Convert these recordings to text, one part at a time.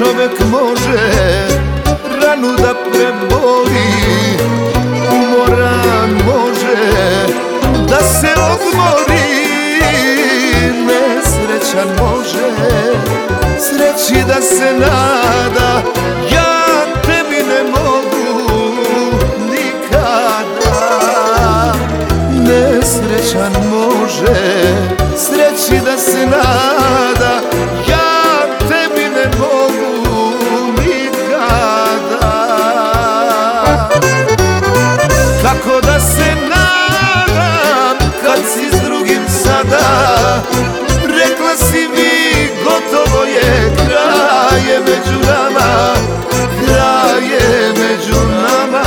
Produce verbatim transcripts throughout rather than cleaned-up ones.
čovek može ranu da preboli, umoran može da se odmori, nesrećan može sreći da se nada. Ja tebi ne mogu nikada. Nesrećan može sreći da se nada. Ja tebi ne mogu nikada. Kako da se nadam kad si s drugim sada? Rekla si mi gotovo je, kraj je među nama, kraj je među nama.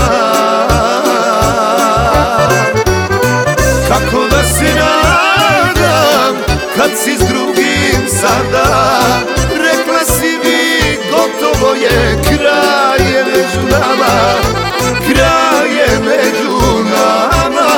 Kako da se nadam kad si s drugim sada? Rekla si mi gotovo je, kraj je među nama, kraj je među nama.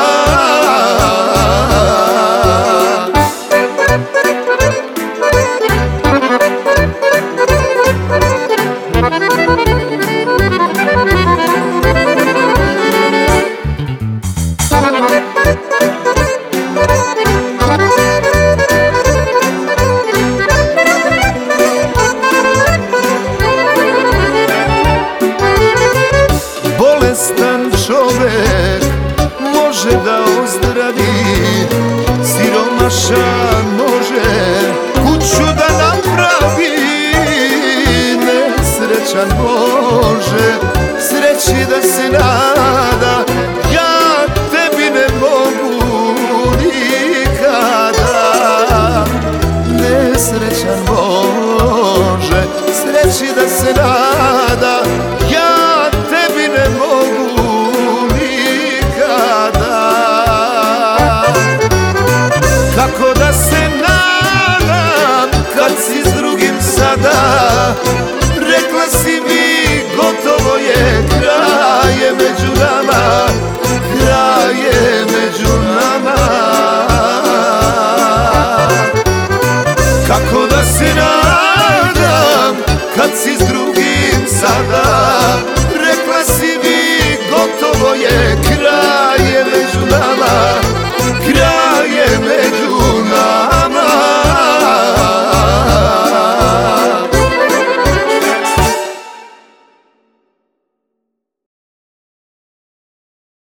Bolestan čovek može da ozdravi, siromašan može kuću da napravi, nesrećan može sreći da se nađe.